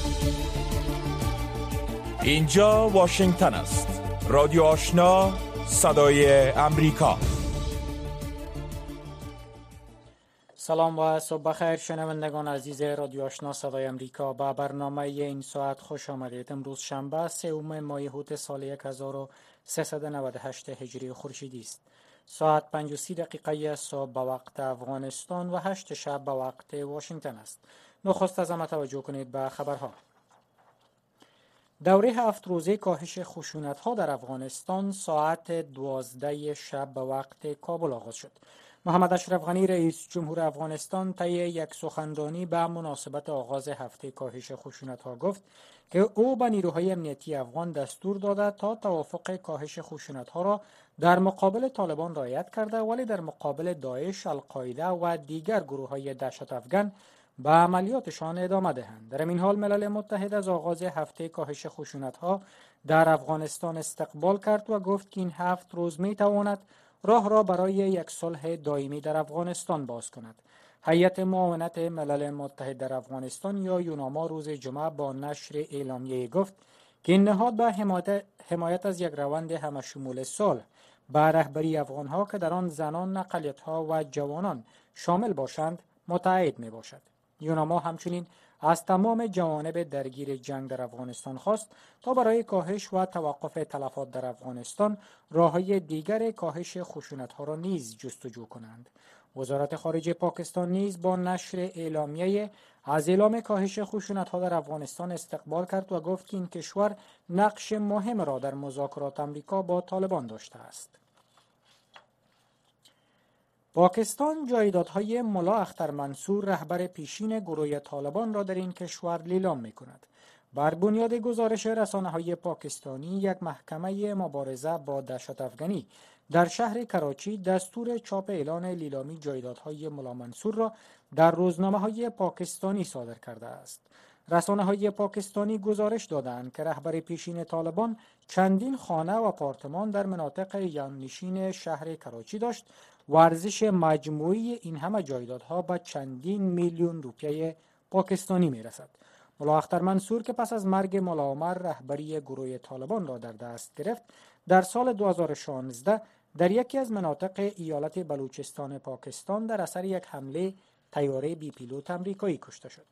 اینجا واشنگتن است. رادیو آشنا، صدای امریکا. سلام و صبح بخیر شنوندگان عزیز رادیو آشنا صدای امریکا. با برنامه این ساعت خوش آمدید. امروز شنبه 3 ماه هوت سال 1398 هجری خورشیدی است. ساعت 5:30 صبح به وقت افغانستان و 8 شب به وقت واشنگتن است. نخست از همه توجه کنید به خبرها. دوره 7 روزه کاهش خشونت‌ها در افغانستان ساعت 12 شب به وقت کابل آغاز شد. محمد اشرف غنی رئیس جمهور افغانستان طی یک سخنرانی به مناسبت آغاز هفته کاهش خشونت‌ها گفت که او به نیروهای امنیتی افغان دستور داده تا توافق کاهش خشونت‌ها را در مقابل طالبان رعایت کرده، ولی در مقابل داعش، القاعده و دیگر گروه‌های دهشت افکن به عملیاتشان ادامه دهند. در این حال ملل متحد از آغاز هفته کاهش خشونت‌ها در افغانستان استقبال کرد و گفت که این 7 روز می‌تواند راه را برای یک صلح دائمی در افغانستان باز کند. هیئت معاونت ملل متحد در افغانستان یا یوناما روز جمعه با نشر اعلامیه گفت که این نهاد به حمایت از یک روند همشمول صلح به رهبری افغان‌ها که در آن زنان، اقلیت‌ها و جوانان شامل باشند متعهد میباشد. یوناما همچنین از تمام جوانب درگیر جنگ در افغانستان خواست تا برای کاهش و توقف تلفات در افغانستان راه‌های دیگر کاهش خشونت‌ها را نیز جستجو کنند. وزارت خارجه پاکستان نیز با نشر اعلامیه از اعلام کاهش خشونت‌ها در افغانستان استقبال کرد و گفت که این کشور نقش مهم را در مذاکرات آمریکا با طالبان داشته است. پاکستان جایدادهای ملا اختر منصور رهبر پیشین گروه طالبان را در این کشور لیلام می‌کند. بر بنیاد گزارش رسانه‌های پاکستانی، یک محکمه مبارزه با دهشت افکنی در شهر کراچی دستور چاپ اعلان لیلامی جایدادهای ملا منصور را در روزنامه‌های پاکستانی صادر کرده است. رسانه‌های پاکستانی گزارش دادند که رهبر پیشین طالبان چندین خانه و آپارتمان در مناطق یانشین شهر کراچی داشت و ارزش مجموعی این همه جایدادها به چندین میلیون روپیه پاکستانی میرسد. ملا اختر منصور که پس از مرگ ملا عمر رهبری گروه طالبان را در دست گرفت، در سال 2016 در یکی از مناطق ایالت بلوچستان پاکستان در اثر یک حمله طیاره بی پیلوت آمریکایی کشته شد.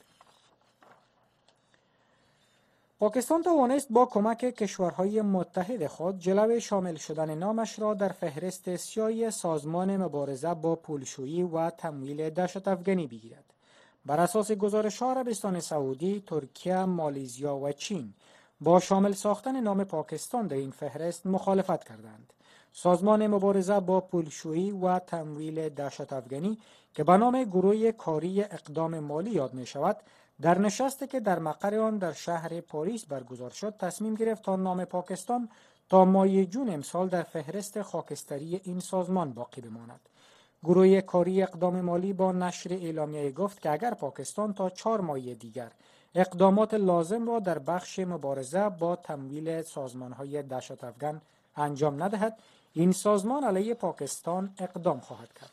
پاکستان توانست با کمک کشورهای متحد خود جلوی شامل شدن نامش را در فهرست سیاه سازمان مبارزه با پولشویی و تمویل دهشت افکنی بگیرد. بر اساس گزارش‌ها عربستان سعودی، ترکیه، مالزیا و چین با شامل ساختن نام پاکستان در این فهرست مخالفت کردند. سازمان مبارزه با پولشویی و تمویل دهشت افکنی که به نام گروه کاری اقدام مالی یاد می شود، در نشستی که در مقر آن در شهر پاریس برگزار شد تصمیم گرفت تا نام پاکستان تا ماه جون امسال در فهرست خاکستری این سازمان باقی بماند. گروه کاری اقدام مالی با نشر اعلامیه گفت که اگر پاکستان تا 4 ماه دیگر اقدامات لازم را در بخش مبارزه با تمویل سازمان‌های دهشت افکن انجام ندهد، این سازمان علیه پاکستان اقدام خواهد کرد.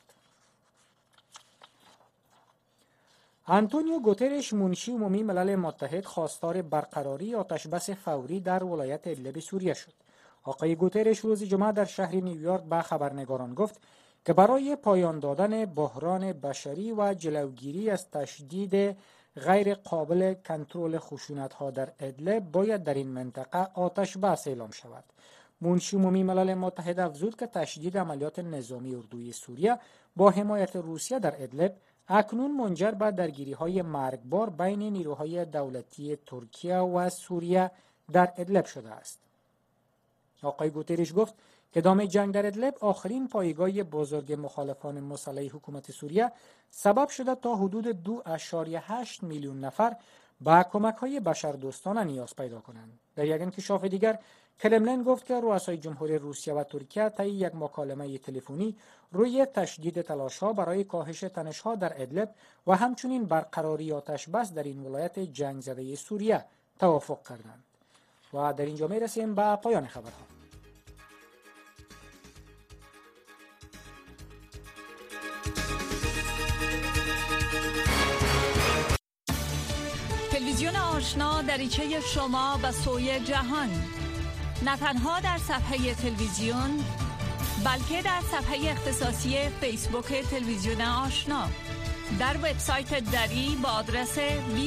آنتونیو گوترش منشی عمومی ملل متحد خواستار برقراری آتشبس فوری در ولایت ادلب سوریه شد. آقای گوترش روز جمعه در شهر نیویورک به خبرنگاران گفت که برای پایان دادن بحران بشری و جلوگیری از تشدید غیر قابل کنترل خشونت‌ها در ادلب باید در این منطقه آتش بس اعلام شود. منشی عمومی ملل متحد افزود که تشدید عملیات نظامی اردوی سوریه با حمایت روسیه در ادلب اکنون منجر به درگیری‌های مرگبار بین نیروهای دولتی ترکیه و سوریه در ادلب شده است. آقای گوترش گفت که ادامه جنگ در ادلب، آخرین پایگاه بزرگ مخالفان مسلح حکومت سوریه، سبب شده تا حدود 2.8 میلیون نفر به کمک‌های بشردوستانه نیاز پیدا کنند. در یک انکشاف دیگر، کرملین گفت که رؤسای جمهوری روسیه و ترکیه طی یک مکالمه تلفنی روی تشدید تلاش‌ها برای کاهش تنش‌ها در ادلب و همچنین برقراری آتش‌بس در این ولایت جنگ زده سوریه توافق کردند. و در اینجا می‌رسیم به پایان خبرها. تلویزیون آشنا دریچه شما به سوی جهان، نه تنها در صفحه تلویزیون بلکه در صفحه اختصاصی فیسبوک تلویزیون آشنا، در وبسایت دری با آدرس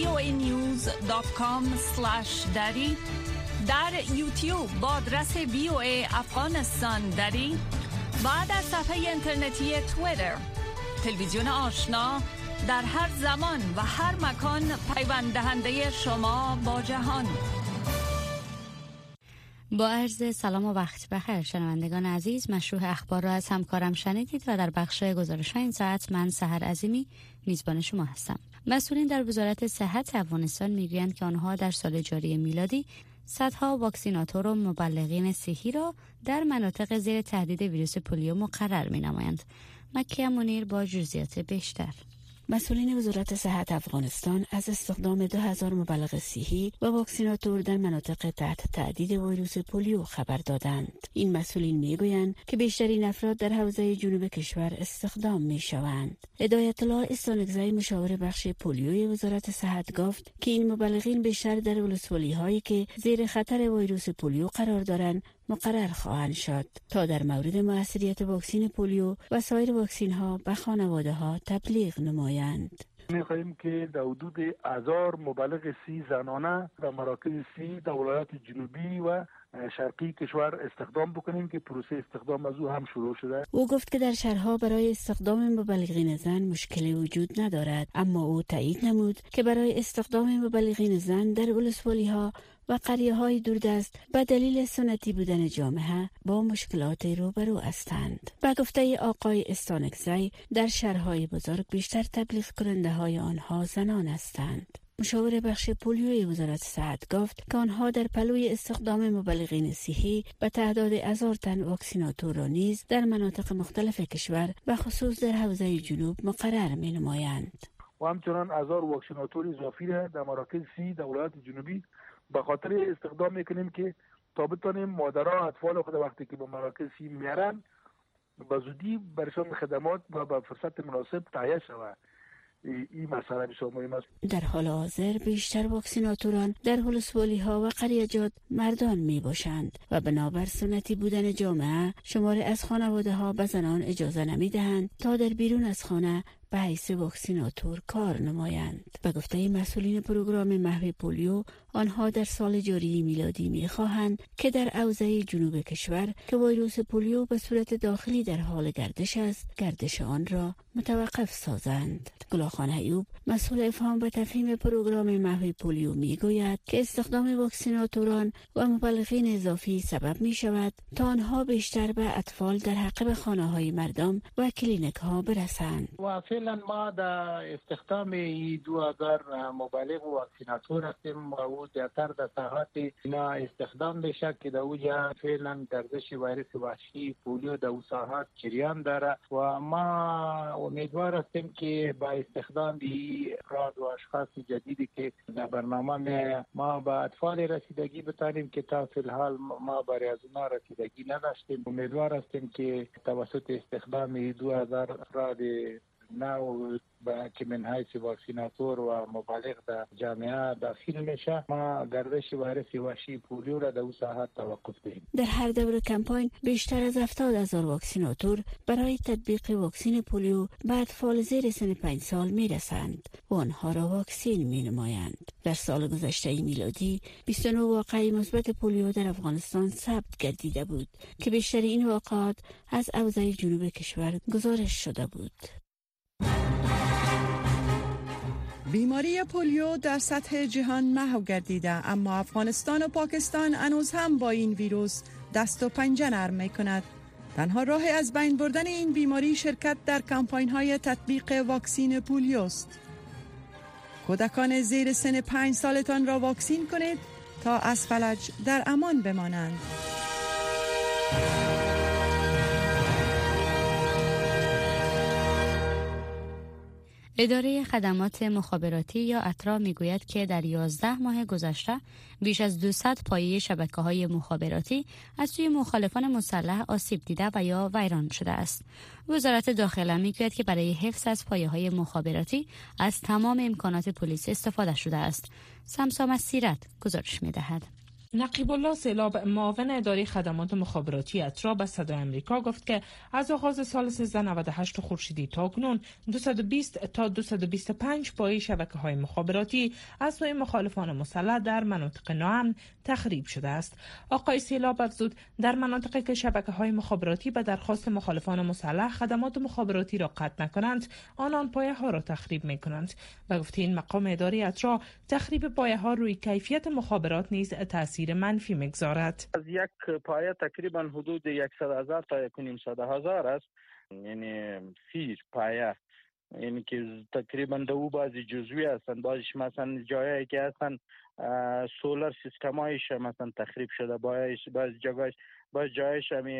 voanews.com/dari، در یوتیوب با آدرس VOA افغانستان دری و در صفحه اینترنتی توییتر. تلویزیون آشنا در هر زمان و هر مکان پیوند دهنده شما با جهان. با عرض سلام و وقت بخیر شنوندگان عزیز، مشروح اخبار را از همکارم شنیدید و در بخش گزارش این ساعت من سحر عظیمی میزبان شما هستم. مسئولین در وزارت صحت افغانستان میگویند که آنها در سال جاری میلادی صدها واکسیناتور و مبلغین صحی را در مناطق زیر تهدید ویروس پولیو مقرر می‌نمایند. مکیه منیر با جزئیات بیشتر. مسئولین وزارت صحت افغانستان از استخدام 2000 مبلغ صحی و واکسیناتور در مناطق تحت تهدید ویروس پولیو خبر دادند. این مسئولین میگویند که بیشترین افراد در حوزه جنوب کشور استخدام میشوند. هدایت الله استانکزی مشاور بخش پولیوی وزارت صحت گفت که این مبلغین بیشتر در ولسوالی‌هایی که زیر خطر ویروس پولیو قرار دارند مقرر خواهند شد تا در مورد موثریت واکسن پولیو و سایر واکسن ها به خانواده ها تبلیغ نمایند. می‌خواهیم که در حدود 1000 مبلغ 30 زنانه در مراکز 30 در ولایات جنوبی و شرقی کشور استخدام بکنیم که پروسه استخدام از او هم شروع شده. او گفت که در شهرها برای استخدام مبلغین زن مشکلی وجود ندارد، اما او تایید نمود که برای استخدام مبلغین زن در ولسوالی‌ها و قریه‌های دوردست به دلیل سنتی بودن جامعه با مشکلات روبرو هستند. به گفته آقای استانکزی در شهرهای بزرگ بیشتر تبلیغ کننده های آنها زنان هستند. مشاور بخش پولیوی وزارت صحت گفت که آنها در پلوی استخدام مبلغین صحی به تعداد 1000 تن واکسیناتور را نیز در مناطق مختلف کشور و خصوص در حوزه جنوب مقرر می نمایند. و همچنان 1000 واکسیناتور اضافی را در مراکز 30 در ولایات جنوبی به خاطر استخدام میکنیم که تا بتانیم مادرها اطفال خود وقتی که به مراکز 30 میارن به زودی برشان خدمات و به فرصت مناسب تهیه شود. این مسئله بسیار مهم است. در حال حاضر بیشتر واکسیناتوران در ولسوالی‌ها و قریه‌جات مردان می باشند و بنابر سنتی بودن جامعه شماری از خانواده‌ها به زنان اجازه نمی دهند تا در بیرون از خانه به حیث واکسیناتور کار نمایند. به گفته مسئولین پروگرام محو پولیو، آنها در سال جاری میلادی می‌خواهند که در حوزه جنوب کشور که ویروس پولیو به صورت داخلی در حال گردش است، گردش آن را متوقف سازند. گلاخان ایوب، مسئول افهام و تفهیم پروگرام محو پولیو میگوید که استخدام واکسیناتوران و مبلغین اضافی سبب می شود تا آنها بیشتر به اطفال در حقیب خانه‌های مردم و کلینیک ها برسند. فعلا ما در استخدام 2000 مبلغ و واکسیناتور هستیم و او زیادتر در ساحات اینا استخدام میشه که در اوجا فعلا گردش ویروس وحشی پولیو در او ساحات جریان داره و ما امیدوار هستیم که با استخدام افراد و اشخاص جدیدی که در برنامه ما با اطفال رسیدگی بتانیم که تا فی الحال ما برای از اونا رسیدگی نداشتیم. امیدوار هستیم که توسط استخدام 2000 افراد نو که من حیث واکسیناتور و مبلغ در جامعه داخل میشه، ما گردش ویروس وحشی پولیو را در اون ساحات توقف دهیم. در هر دوره کمپاین بیشتر از 70,000 واکسیناتور برای تطبیق واکسن پولیو به اطفال زیر سن 5 سال میرسند و آنها را واکسین می نمایند. در سال گذشته میلادی 29 واقعه مثبت پولیو در افغانستان ثبت گردیده بود که بیشتر این واقعات از حوزه جنوب کشور گزارش شده بود. بیماری پولیو در سطح جهان محو گردیده، اما افغانستان و پاکستان هنوز هم با این ویروس دست و پنجه نرم می کند. تنها راه از بین بردن این بیماری شرکت در کمپاین های تطبیق واکسین پولیوست. کودکان زیر سن 5 سالتان را واکسین کنید تا از فلج در امان بمانند. اداره خدمات مخابراتی یا اترا میگوید که در 11 ماه گذشته بیش از 200 پایه شبکه‌های مخابراتی از سوی مخالفان مسلح آسیب دیده و یا ویران شده است. وزارت داخله میگوید که برای حفظ از پایه‌های مخابراتی از تمام امکانات پلیس استفاده شده است. سمسام سیرت گزارش می‌دهد. نقیب الله سیلاب معاون اداره خدمات مخابراتی اترا به صدای آمریکا گفت که از آغاز سال 1398 خورشیدی تا کنون 220 تا 225 پایه شبکه‌های مخابراتی از سوی مخالفان مسلح در مناطق ناامن تخریب شده است. آقای سیلاب افزود در مناطقی که شبکه‌های مخابراتی به درخواست مخالفان مسلح خدمات مخابراتی را قطع نکنند، آنان پایه‌ها را تخریب می‌کنند. و گفت این مقام اداره اترا تخریب پایه‌ها روی کیفیت مخابرات نیز تاثیر منفی میگذارد. از یک پایه تقریبا حدود 100,000 تا 1,500,000 است، یعنی 30 پایه، یعنی که تقریبا دو بعضی جزوی هستند، بعضیش مثلا جایی که هستن سولار سیستمایش مثلا تخریب شده، بعضی جایش همی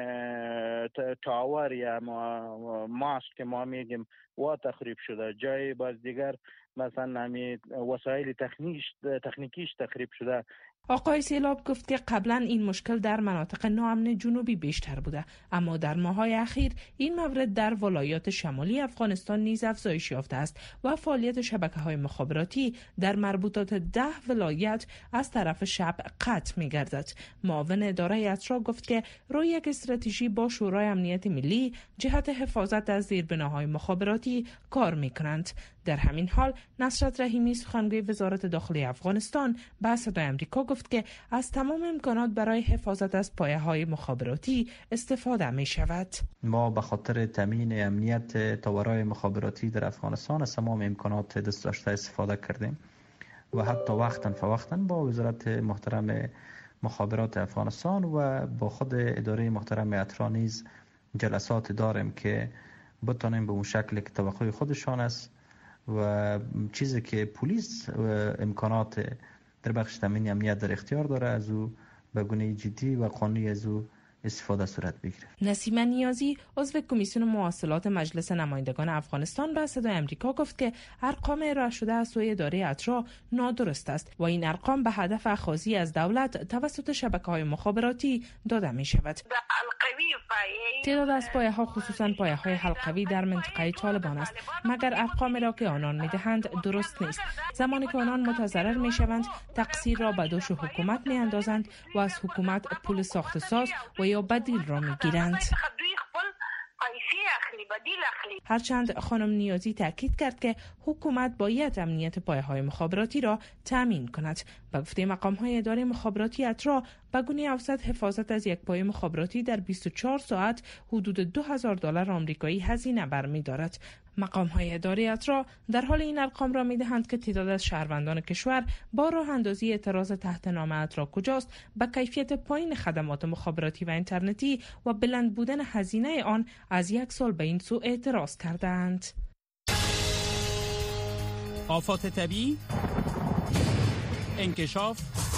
تاور یا ماست که ما میگیم و تخریب شده، جای باز دیگر مثلا همی وسایل تکنیکیش تخریب شده. آقای سیلاب گفت که قبلا این مشکل در مناطق ناامن جنوبی بیشتر بوده، اما در ماه‌های اخیر این مورد در ولایات شمالی افغانستان نیز افزایش یافته است و فعالیت شبکه‌های مخابراتی در مربوطات 10 ولایت از طرف شب قطع می‌گردد. معاون اداره اترا گفت که روی یک استراتژی با شورای امنیت ملی جهت حفاظت از زیربناهای مخابراتی کار می‌کنند. در همین حال نصرت رحیمی سخنگوی وزارت داخلی افغانستان به صدای آمریکا گفت که از تمام امکانات برای حفاظت از پایه‌های مخابراتی استفاده می شود. ما به خاطر تامین امنیت تاورهای مخابراتی در افغانستان از تمام امکانات دست داشته استفاده کردیم و حتی وقتاً فوقتاً با وزارت محترم مخابرات افغانستان و با خود اداره محترم اترا نیز جلسات داریم که بتونیم به اون شکل که توقع خودشان است و چیزی که پلیس امکانات در بخش تامین امنیت در اختیار داره از او به گونه جدی و قانونی از او استفاده صورت بگیره. نسیمه نیازی عضو کمیسیون مواصلات مجلس نمایندگان افغانستان به صدای آمریکا گفت که ارقام ارائه شده از سوی اداره اترا نادرست است و این ارقام به هدف اخاذی از دولت توسط شبکه‌های مخابراتی داده می شود. تعداد از پایه‌ها خصوصا پایه‌های حلقوی در منطقه طالبان است، مگر ارقام را که آنان می‌دهند درست نیست. زمانی که آنان متضرر می‌شوند تقصیر را به دوش حکومت می‌اندازند و از حکومت پول ساخت ساز و یا بدیل را می‌گیرند. هرچند خانم نیازی تاکید کرد که حکومت باید امنیت پایه‌های مخابراتی را تامین کند و گفته مقام‌های اداره مخابراتی اترا به گونه اوسط حفاظت از یک پایه مخابراتی در 24 ساعت حدود $2,000 آمریکایی هزینه برمی‌دارد. مقام‌های اداره اترا در حال این ارقام را می‌دهند که تعداد از شهروندان کشور با راه اندازی اعتراض تحت نام اترا کجاست به کیفیت پایین خدمات مخابراتی و اینترنتی و بلند بودن هزینه آن از 1 سال به این سو اعتراض کردند. آفات طبیعی، انکشاف،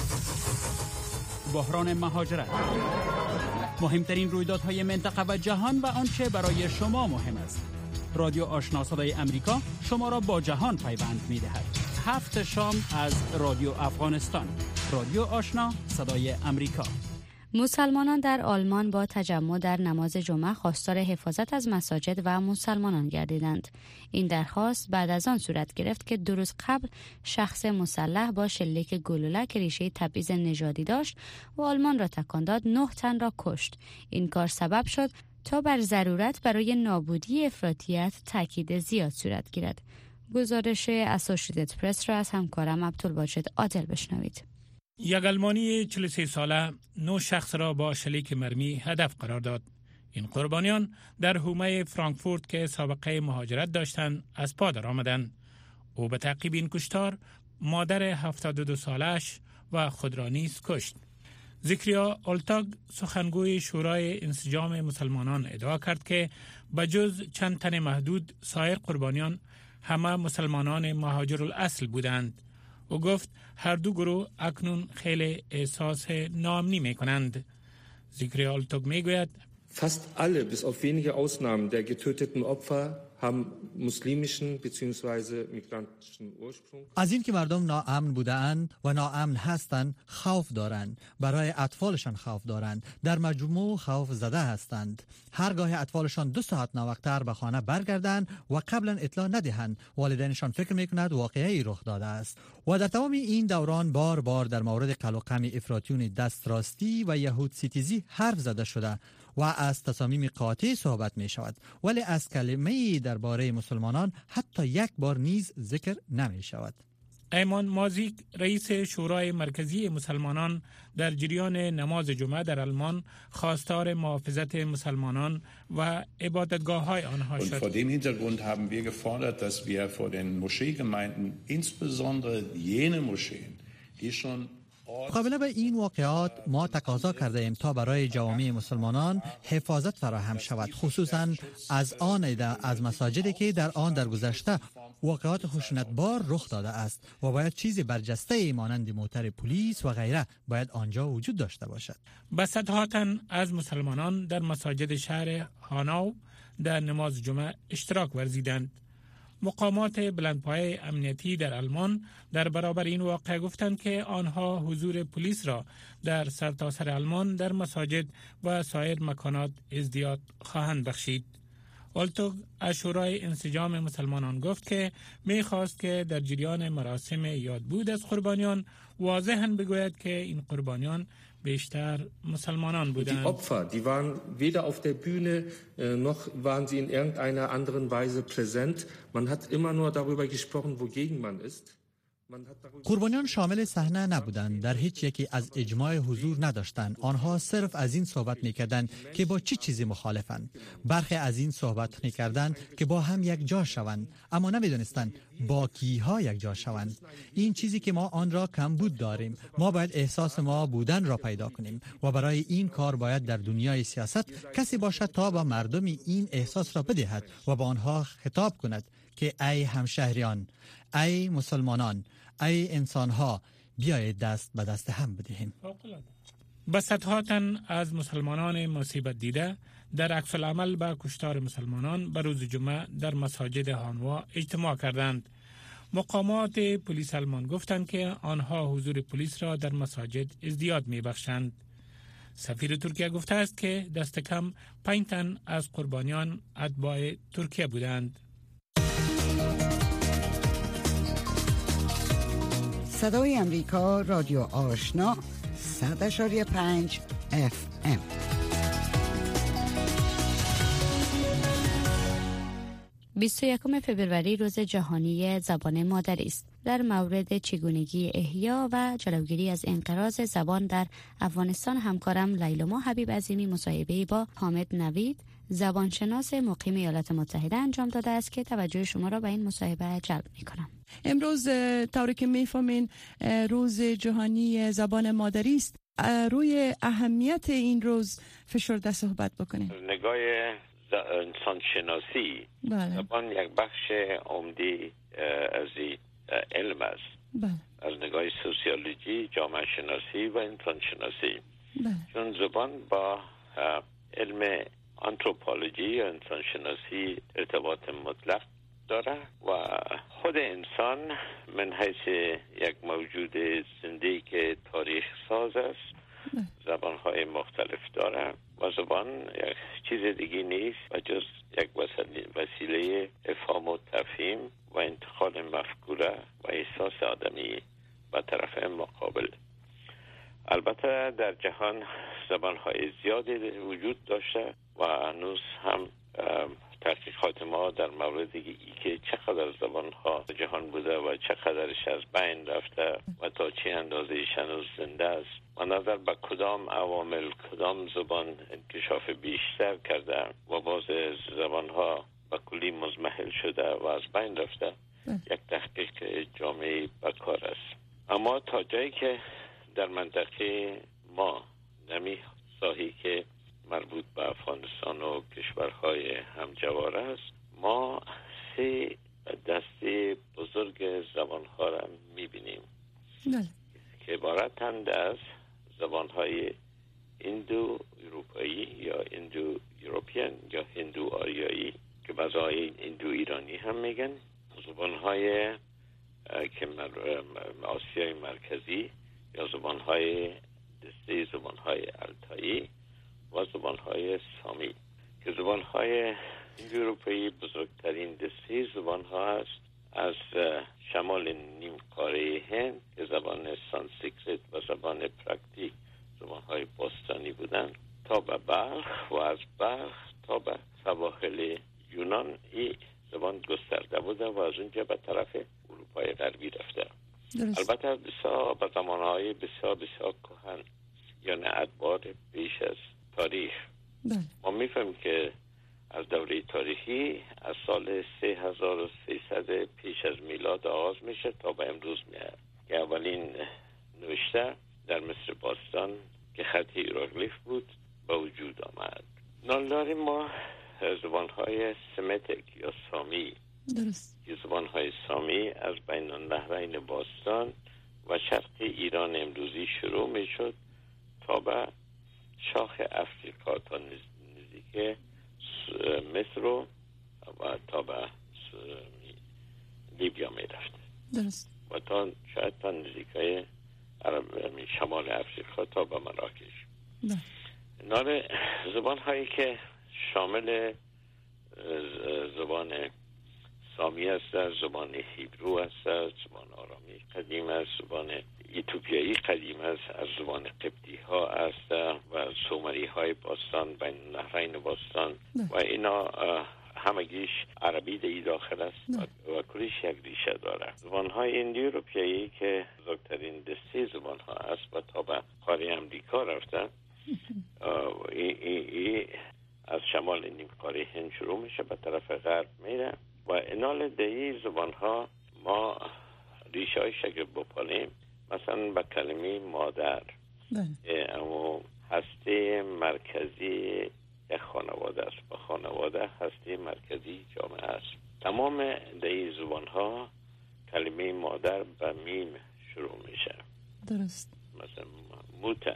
بحران مهاجرت، مهمترین رویدادهای منطقه و جهان و آنچه برای شما مهم است. رادیو آشنا صدای امریکا شما را با جهان پیوند می‌دهد. 7 شام از رادیو افغانستان. رادیو آشنا صدای امریکا. مسلمانان در آلمان با تجمع در نماز جمعه خواستار حفاظت از مساجد و مسلمانان گردیدند. این درخواست بعد از آن صورت گرفت که 2 روز قبل شخص مسلح با شلیک گلوله که ریشه تبعیض نژادی داشت و آلمان را تکان داد 9 تن را کشت. این کار سبب شد تا بر ضرورت برای نابودی افراطیت تاکید زیاد صورت گیرد. گزارش اسوشییتد پرس را از همکارم عبدالواجد عادل بشنوید. یک آلمانی 43 ساله 9 شخص را با شلیک مرمی هدف قرار داد. این قربانیان در حومه فرانکفورت که سابقه مهاجرت داشتند از پا درآمدند. او به تعقیب این کشتار مادر 72 سالش و خود را نیز کشت. زکریا اولتاگ سخنگوی شورای انسجام مسلمانان ادعا کرد که بجز چند تن محدود سایر قربانیان همه مسلمانان مهاجرالاصل بودند. او گفت هر دو گروه اکنون خیلی احساس ناامنی می کنند. زکریا اولتاگ می گوید Fast alle, bis auf wenige Ausnahmen der getöteten Opfer, از این که مردم ناامن بودند و ناامن هستند خوف دارند، برای اطفالشان خوف دارند، در مجموع خوف زده هستند. هرگاه اطفالشان 2 ساعت ناوقتر به خانه برگردند و قبلا اطلاع ندهند، والدینشان فکر میکند واقعی رخ داده است. و در تمام این دوران بار بار در مورد قلقم افراطیون دستراستی و یهود سیتیزی حرف زده شده و از تصامیم قاطع صحبت می شود، ولی از کلمه‌ای درباره مسلمانان حتی یک بار نیز ذکر نمی شود. ایمان مازیک رئیس شورای مرکزی مسلمانان در جریان نماز جمعه در آلمان خواستار محافظت مسلمانان و عبادتگاه‌های آنها شد. vor dem Hintergrund haben wir gefordert, dass wir vor den Moscheegemeinden, insbesondere jene Moscheen, die schon مقابله به این واقعات ما تقاضا کرده ایم تا برای جوامع مسلمانان حفاظت فراهم شود، خصوصا از مساجدی که در آن در گذشته واقعات خشونتبار رخ داده است و باید چیزی برجسته مانند موتر پلیس و غیره باید آنجا وجود داشته باشد. صدها تن از مسلمانان در مساجد شهر هاناو در نماز جمعه اشتراک ورزیدند. مقامات بلندپایه امنیتی در آلمان در برابر این واقعه گفتند که آنها حضور پلیس را در سرتاسر آلمان در مساجد و سایر مکانات ازدیاد خواهند بخشید. آلتوگ از شورای انسجام مسلمانان گفت که می‌خواست که در جریان مراسم یادبود از قربانیان واضحاً بگوید که این قربانیان بیشتر مسلمانان بودند. Die Opfer, die waren weder auf der Bühne noch waren sie in irgendeiner anderen Weise präsent. Man hat immer nur darüber gesprochen, wogegen man ist. قربانیان شامل صحنه نبودند، در هیچ یکی از اجماع حضور نداشتند. آنها صرف از این صحبت می‌کردند که با چی چیزی مخالفند. برخی از این صحبت می‌کردند که با هم یک جا شوند، اما نمی‌دانستند با کیها یک جا شوند. این چیزی که ما آن را کمبود داریم. ما باید احساس ما بودن را پیدا کنیم و برای این کار باید در دنیای سیاست کسی باشد تا با مردم این احساس را بدهد و با آنها خطاب کند که ای همشهریان، ای مسلمانان، ای انسان‌ها، بیایید دست به دست هم بدهیم. صدها تن از مسلمانان مصیبت دیده در عکس العمل به کشتار مسلمانان به روز جمعه در مساجد هانوا اجتماع کردند. مقامات پلیس آلمان گفتند که آنها حضور پلیس را در مساجد ازدیاد می‌بخشند. سفیر ترکیه گفته است که دست کم 5 تن از قربانیان اتباع ترکیه بودند. صدای امریکا، رادیو آشنا، 100.5 FM. یکم فوریه روز جهانی زبان مادری است. در مورد چگونگی احیا و جلوگیری از انقراض زبان در افغانستان همکارم لیلما حبیب عظیمی مصاحبه‌ای با حامد نوید، زبانشناس مقیم ایالات متحده انجام داده است که توجه شما را به این مصاحبه جلب می‌کنم. امروز طوری که می‌فهمین روز جهانی زبان مادری است. روی اهمیت این روز فشرده صحبت بکنیم. نگاه انسان شناسی زبان یک بخش عمده از علم است. از نگاه سوسیولوژی، جامعه شناسی و انسان شناسی. چون زبان با علم آنتروپولوژی یا انسان شناسی ارتباط مطلق داره و خود انسان من حیث یک موجود زنده که تاریخ ساز است زبانهای مختلف داره و زبان یک چیز دیگه نیست و جز یک وسیله افهام و تفهیم و انتقال مفکوره و احساس آدمی به طرف مقابل. البته در جهان زبانهای زیادی وجود داشته و هنوز هم تحقیقات ما در مورد ای که چقدر زبانها جهان بوده و چقدرش از بین رفته و تا چه اندازه هنوز زنده است و نظر به کدام عوامل کدام زبان انکشاف بیشتر کرده و باز زبانها به کلی مزمحل شده و از بین رفته یک تحقیق جامعی بکار است. اما تا جایی که در منطقه ما نمی ساحی که مربوط به افغانستان و کشورهای همجوار است، ما 3 دسته بزرگ زبانها را میبینیم که عبارتند از زبانهای هندو اروپایی یا هندو یوروپیان یا هندو آریایی که بعضای هندو ایرانی هم میگن، زبانهای که آسیای مرکزی یا زبانهای دسته زبانهای التایی و زبانهای سامی که زبانهای هندو اروپایی بزرگترین دسته زبانها است. از شمال نیمکره هند که زبان سانسکریت و زبان پراکتیک زبانهای باستانی بودند تا به بلخ و از بلخ تا به سواحل یونان این زبان گسترده بوده و از اونجا به طرف اروپای غربی رفته. البته بسیار به زمانهای بسیار کهن یعنی ادوار پیش از تاریخ ما میفهمیم که از دوره تاریخی از سال 3300 پیش از میلاد آغاز میشه تا به امروز میاد که اولین نوشته در مصر باستان که خط هیروگلیف بود به وجود آمد. نالداریم ما زبانهای سمتیک یا سامی که زبانهای سامی از بین النهرین باستان و شرق ایران امروزی شروع میشد تا به شاخ افریقا تا نزدیک مصر و تا به لیبیا می رفت و تا شاید تا نزدیکای شمال افریقا تا به مراکش. نار زبان هایی که شامل زبان سامی است، زبان هیبرو است، زبان آرامی قدیم است، زبان ایتوپیایی قدیم است، از زبان قبطی ها است و سومری های باستان بین نهرین باستان و اینا همگیش عربی در داخل است و کلیش یک ریشه داره. زبان های هندی اروپایی که بزرگترین دسته زبان ها است و تا به قاره امریکا رفته ای از شمال نیمکره هند شروع میشه به طرف غرب میره و انال دهی زبان ها ما ریشه های شکل بپالیم. مثلا به کلمه مادر اما هسته مرکزی یک خانواده است و خانواده هسته مرکزی جامعه است. تمام دهی زبان ها کلمه مادر به میم شروع میشه. درست. مثلا موتا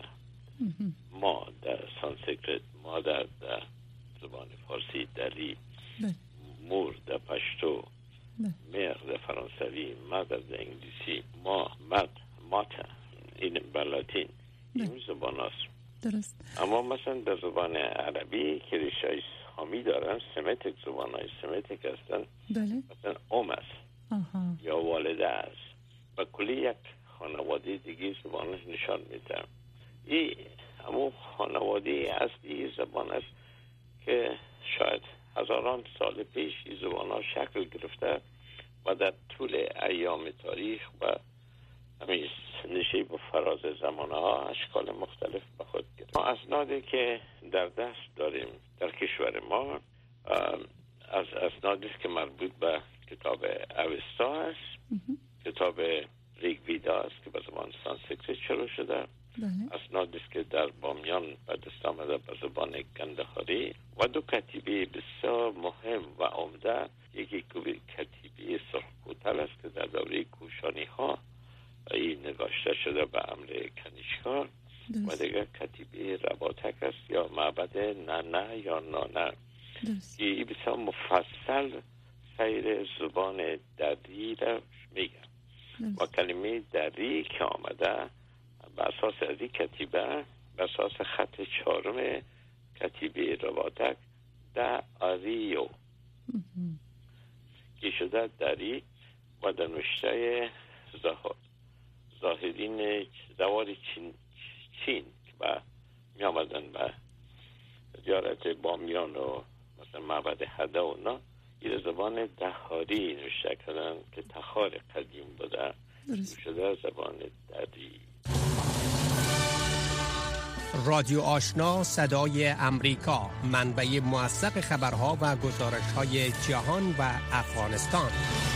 ما در سانسکریت، مادر در زبان فارسی دلی، مور در پشتو، مر در فرانسوی، مادر در انگلیسی، ماتا این بلاتین این زبان است. درست. اما مثلا در زبان عربی که ریشه سامی دارن سمتیک زبان های سمتیک هستن مثلا ام است یا والده است و کلی یک خانواده دیگه زبانش نشان میده. این همون خانواده اصلی زبان است که شاید هزاران سال پیش این زبان ها شکل گرفته و در طول ایام تاریخ و همین نشیب و فراز زمانه ها اشکال مختلف به خود گرفت. ما اسنادی که در دست داریم در کشور ما از اسنادی که مربوط به کتاب اوستا است، کتاب ریگویدا است که به زبان سانسکریت شروع شده، اسنادی که در بامیان به دست آمده به زبان گندهاری و دو کتیبه بسیار مهم و عمده، یکی کتیبه سرخپوتل است که در دوره کوشانی ها این نگاشته شده به امر کنیشکا و دیگر کتیبه رباتک است یا معبد ننه یا نانه که این بسیار مفصل سیر زبان دری را میگه و کلمه دری که آمده به اساس از این کتیبه به اساس خط چهارم کتیبه رباتک دریو که شده دری و در نوشته زاهدین زوار چین و می آمدن به زیارت بامیان و مثلا معبد حده و نا این زبان دهاری نوشته کردن که تخار قدیم بوده شده زبان دری. رادیو آشنا صدای امریکا، منبع موثق خبرها و گزارش‌های جهان و افغانستان.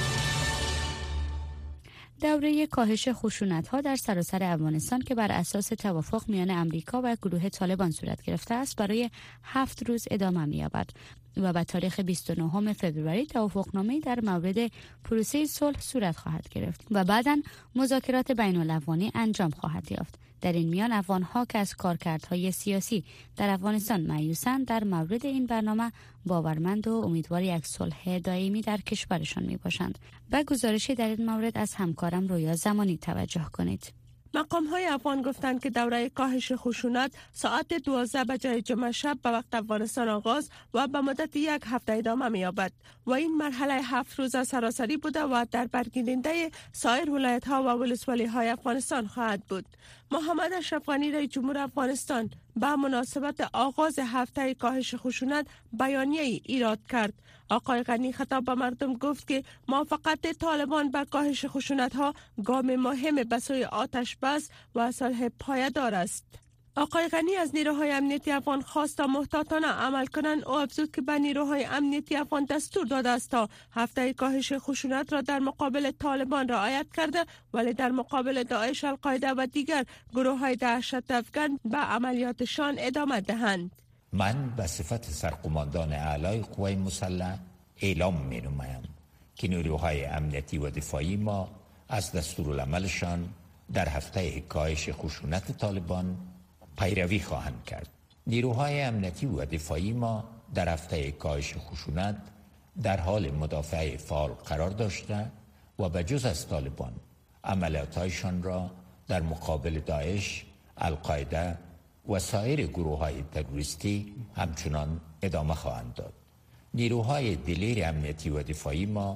دوره کاهش خشونت‌ها در سراسر افغانستان که بر اساس توافق میان امریکا و گروه طالبان صورت گرفته است برای 7 روز ادامه می‌یابد. و به تاریخ 29 فوریه توافقنامه در مورد پروسه صلح صورت خواهد گرفت و بعداً مذاکرات بین‌الاقوایی انجام خواهد یافت. در این میان افغان‌ها که از کارکردهای سیاسی در افغانستان مایوسند در مورد این برنامه باورمند و امیدوار یک صلح دائمی در کشورشان میباشند. به گزارشی در این مورد از همکارم رویا زمانی توجه کنید. مقام‌های افغان گفتند که دوره کاهش خشونت ساعت 12 بجای جمعه شب به وقت افغانستان آغاز و به مدت یک هفته ادامه می‌یابد و این مرحله 7 روزه سراسری بوده و در برگیرنده سایر ولایت‌ها و ولسوالی‌های افغانستان خواهد بود. محمد اشرف غنی رئیس جمهور افغانستان به مناسبت آغاز هفته کاهش خشونت بیانیه ایراد کرد. آقای غنی خطاب به مردم گفت که موافقت طالبان به کاهش خشونت‌ها گام مهم به سوی آتش بس و صلح پایدار است. آقای غنی از نیروهای امنیتی افغان خواست تا محتاطانه عمل کنند. او افزود که به نیروهای امنیتی افغان دستور داده است تا هفته کاهش خشونت را در مقابل طالبان رعایت کرده، ولی در مقابل داعش، القاعده و دیگر گروه‌های دهشت افغان به عملیاتشان ادامه دهند. من به صفت سرقماندان اعلای قوای مسلح اعلام می نمایم که نیروهای امنیتی و دفاعی ما از دستورالعملشان در هفته کاهش خشونت طالبان پیروی خواهند کرد. نیروهای امنیتی و دفاعی ما در هفته کاهش خشونت در حال مدافع فعال قرار داشته و به جز از طالبان عملیات‌هایشان را در مقابل داعش، القاعده و سایر گروه‌های تروریستی همچنان ادامه خواهند داد. نیروهای دلیر امنیتی و دفاعی ما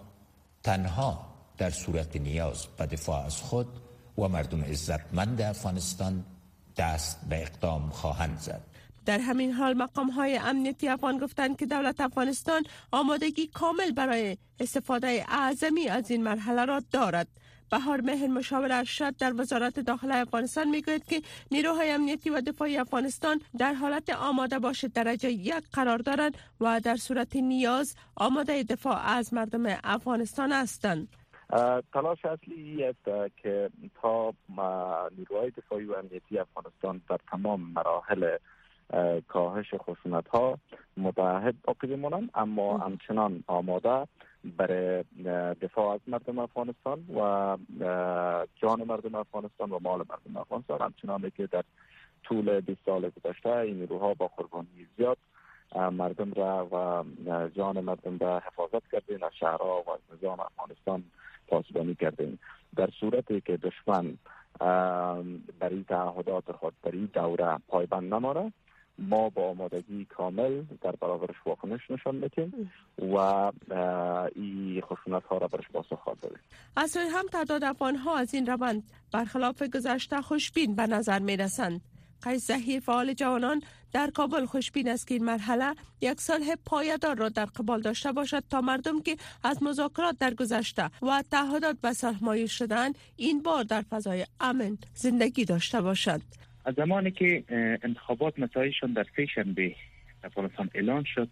تنها در صورت نیاز به دفاع از خود و مردم عزتمند افغانستان دست به اقدام خواهند زد. در همین حال مقام‌های امنیتی افغان گفتند که دولت افغانستان آمادگی کامل برای استفاده اعظمی از این مرحله را دارد. بهار مهر مشاور ارشد در وزارت داخله افغانستان میگوید که نیروهای امنیتی و دفاعی افغانستان در حالت آماده باش درجه 1 قرار دارند و در صورت نیاز آماده دفاع از مردم افغانستان هستند. تلاش اصلی است که تا نیروهای دفاعی و امنیتی افغانستان در تمام مراحل کاهش خشونت‌ها متحد باقی بمانند، اما همچنان آماده برای دفاع از مردم افغانستان و جان مردم افغانستان و مال مردم افغانستان، همچنان که در طول 20 سال گذشته این نیروها با قربانی زیاد مردم را و جان مردم را حفاظت کردین، از شهرها و از نظام افغانستان پاسبانی کردین. در صورتی که دشمن برای تعهدات خود برای دوره پایبند نماره، ما با آمادگی کامل در برابرش واکنش نشان میدیم و این خشونت ها را برش پاسخ خواهد دادیم. از سوی هم تعداد افغان ها از این روند برخلاف گذشته خوشبین به نظر می رسند. قیس ظهیر فعال جوانان در کابل خوشبین است که این مرحله یک صلح پایدار را در قبال داشته باشد تا مردم که از مذاکرات در گذشته و تعهدات به صلح مایل شدند این بار در فضای امن زندگی داشته باشند. از زمانی که انتخابات نتایجشان در سه‌شنبه افغانستان اعلان شد،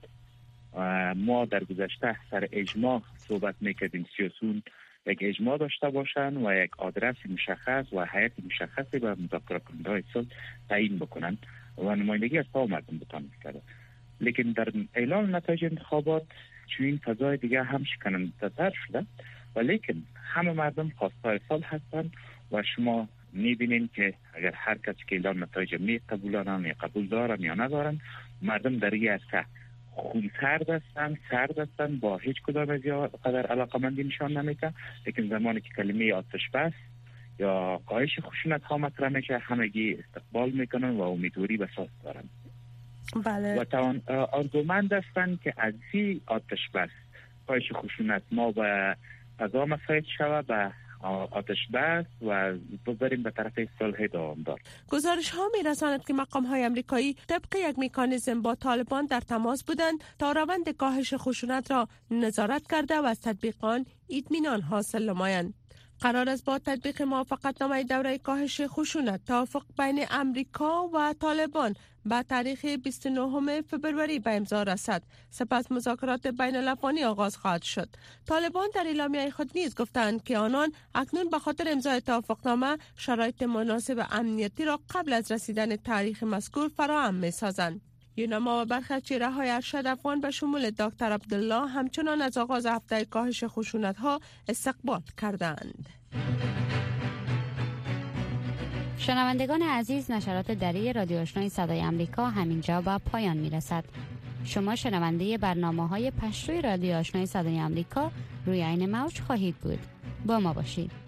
ما در گذشته سر اجماع صحبت میکردیم، سیاسیون یک اجماع داشته باشند و یک آدرس مشخص و هیئت مشخصی به مذاکره کننده‌های صلح تعیین بکنند و نمایندگی از تمام مردم بتوان کرد. لیکن در اعلان نتایج انتخابات چنین فضای دیگه هم شکننده‌تر شده و لیکن همه مردم خواستار صلح هستند و شما میبینین که اگر هر کسی که اعلان نتایج می قبولانن یا قبول دارن یا ندارن، مردم در این عرصه خون سرد هستن با هیچ کدام از قدر علاقمندی نشان نمیده. لیکن زمانی که کلمه آتش بس یا کاهش خشونت ها مطرح میشه، همگی استقبال میکنن و امیدواری به صلح دارن. بله. و آرزومند هستن که از این آتش بس کاهش خشونت ما به فضا مساعد شود، به آتش بس و بذاریم به طرف صلح دوامدار. گزارش ها می رساند که مقام های امریکایی طبق یک مکانیزم با طالبان در تماس بودند تا روند کاهش خشونت را نظارت کرده و از تطبیق آن اطمینان حاصل نمایند. قرار است با تطبیق موافقتنامه دوره کاهش خشونت توافق بین امریکا و طالبان به تاریخ 29 فوریه به امضا رسد. سپس مذاکرات بین الاقوایی آغاز خواهد شد. طالبان در اعلامیه خود نیز گفتند که آنان اکنون به خاطر امضای توافقنامه شرایط مناسب امنیتی را قبل از رسیدن تاریخ مذکور فراهم می‌سازند. یونما و برخی از چهره‌های ارشد افغان به شمول دکتر عبدالله همچنان از آغاز هفته کاهش خشونت‌ها استقبال کردند. شنوندگان عزیز، نشرات دری رادیو آشنای صدای آمریکا همینجا به پایان میرسد. شما شنونده برنامه‌های پشتوی رادیو آشنای صدای آمریکا روی این موج خواهید بود. با ما باشید.